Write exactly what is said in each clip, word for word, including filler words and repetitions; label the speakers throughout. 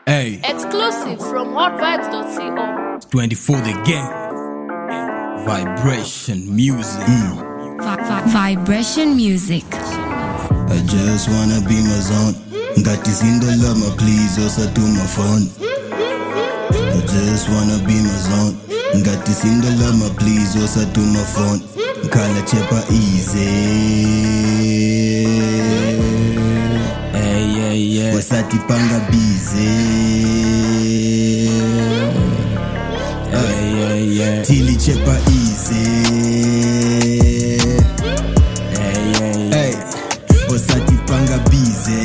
Speaker 1: Hey,
Speaker 2: Exclusive from hot vibes dot co.
Speaker 1: twenty-four the gang. Vibration music. Mm.
Speaker 3: Vi- vi- vibration music.
Speaker 4: I just wanna be my zone. Got this in the love, please also to my phone. I just wanna be my zone. Got this in the love, please also to my phone. Kala chepa easy.
Speaker 1: Hey, yeah, yeah.
Speaker 4: Wasati panga busy.
Speaker 1: Hey, yeah, yeah.
Speaker 4: Tili chepa easy.
Speaker 1: Hey, yeah, yeah.
Speaker 4: Hey, wasati panga busy.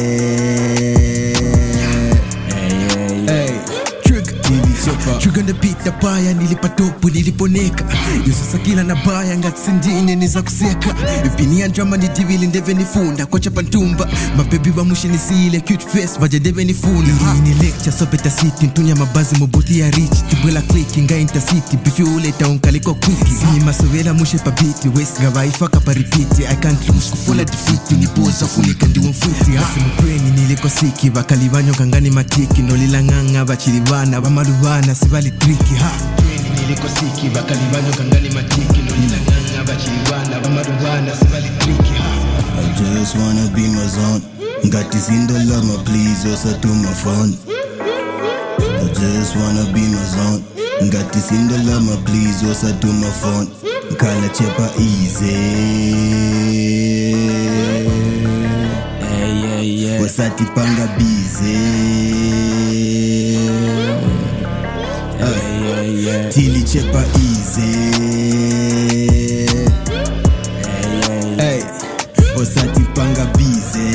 Speaker 1: Hey, yeah, yeah.
Speaker 4: Hey, trick tili chepa.
Speaker 5: Trigger nipita paya nilipatopu niliponeka yosasa kila na baya ngatsindine niza kuseka ipinia drama ni divili ndeve nifunda kwa chapa ntumba mabebi wa mushi nisile cute face vaja ndeve nifunda ini lecture so beta city ntunya mabazi mubuti ya rich tibwela click inga intercity bifi uleta unkaliko quick si masovela mushe pabiti west gavaifa kapa repeat I can't lose kufula defeat nipoza funika ndiwo mfuti hasi mkweni niliko siki vakalibanyo kangani matiki nolilanganga vachilivana vamaluvana sibali triki ha niliko siki bakalibanyo kangani matiki nolilanganga vachilivana vamaluvana sibali triki ha
Speaker 4: I just wanna be my zone. Got this in the love, please also to my phone. I just wanna be my zone. Got this in the love, please also to my phone. Kala chepa easy.
Speaker 1: Hey, yeah, yeah.
Speaker 4: Wasati panga busy.
Speaker 1: Hey, yeah, yeah.
Speaker 4: Tili chepa easy.
Speaker 1: Hey, yeah, yeah.
Speaker 4: Hey, wasati panga busy.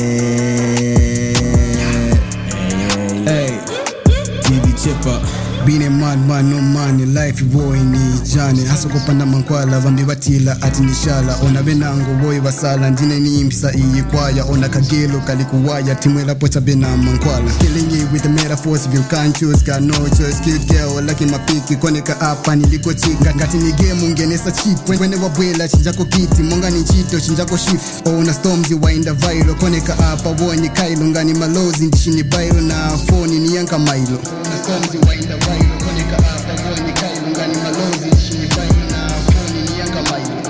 Speaker 4: Hey, Tili chepa.
Speaker 5: Being a madman, no money, life boy ni jane hasa kupanda mankwala vambi batila ati nishala ona benango boy basala ndine ni impisa iyi kwaya ona kagelo kalikuwaya timwela pocha bena mankwala killing you with the metaphors if you can't choose got no choice cute girl like my piki koneka hapa niliko chika ngati ni game ungenesa cheat wene wabwela chinjako kiti monga ni chito chinjako shift ona storms wainda viral koneka hapa woni kailo ngani malozi ndishini bailo na phone ni yanka mailo ona storms wainda viral koneka hapa woni kailo ngani malozi ndishini bailo na phone ni yanka mailo.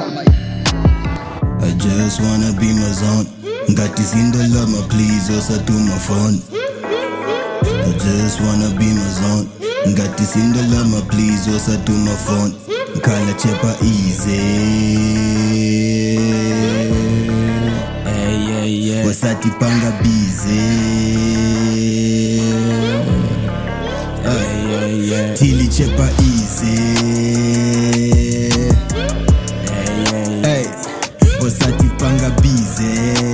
Speaker 4: I just wanna be my zone. Got this in the love, please also to my phone. I just wanna be my zone. Got this in the love, please also to my phone. Kala chepa easy.
Speaker 1: Hey, yeah, yeah.
Speaker 4: Wasati panga busy.
Speaker 1: Hey, yeah, yeah.
Speaker 4: Tili chepa easy.
Speaker 1: Hey, yeah, yeah.
Speaker 4: Hey, wasati panga busy.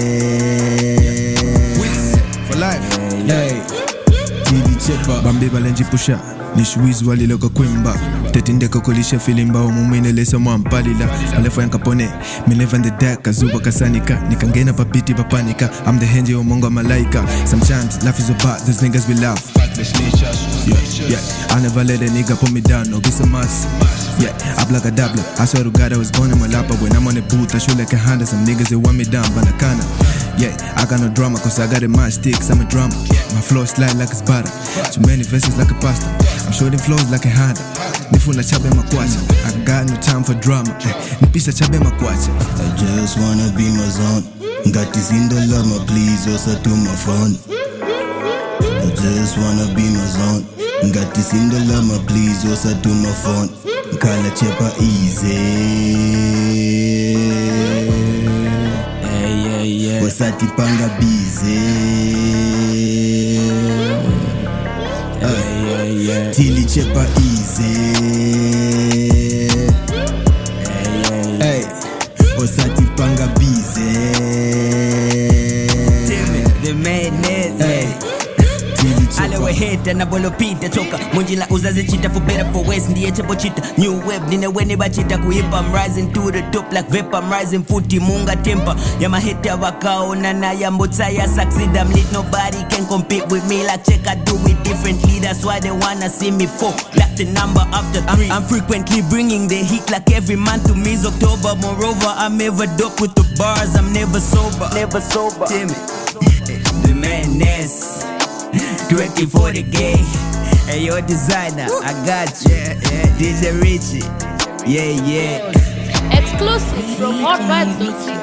Speaker 5: For life.
Speaker 4: Hey, Tili chepa.
Speaker 5: Bambi balenji pusha nishwizi waliloka kwimba tetindeka kolisha filimba omumwinelesa mwampalila alefu yankapone mileva the deck azuba kasanika nikangena papiti papanika I'm the henji omongo malaika sometimes life is about those niggas we love yeah, yeah. I never let a nigga put me down no be some mass yeah, ablakadabla I swear to God I was born in my lap when I'm on the booth I shoot like a handle some niggas they want me down banakana yeah, I got no drama cause I got a my sticks I'm a drama my flow slide like it's butter too many verses like a pasta I'm shooting flows like a Honda nifuna chabe makwacha I got no time for drama nipisa chabe makwacha
Speaker 4: I just wanna be my zone. Got this in the love, please also to my phone. I just wanna be my zone. Got this in the love, please also to my phone. Kala chepa easy.
Speaker 1: Hey, yeah, yeah.
Speaker 4: Wasati panga busy.
Speaker 1: Hey, yeah, yeah.
Speaker 4: Tili chepa easy.
Speaker 1: Hey, yeah, yeah.
Speaker 4: Hey, wasati panga busy.
Speaker 6: The madness.
Speaker 4: Hey, Tili chepa.
Speaker 6: Alewe heta na bolo pita toka Munjila uzaze chita for better for worse ndiye chepo chita New web nine wene bachita kuipa I'm rising to the top like vapor I'm rising footy munga temper Ya maheta wakaona na ya mbota ya succeed I'm lit nobody can compete with me like check I do it differently That's why they wanna see me fall like the number after three I'm, I'm frequently bringing the heat like every month to me is October Moreover I'm ever dope with the bars I'm never sober Never sober Timmy The madness twenty forty gay. Hey, your designer, I got you. Yeah, yeah. D J Richie, yeah, yeah.
Speaker 2: Exclusive from hot vibes dot c o.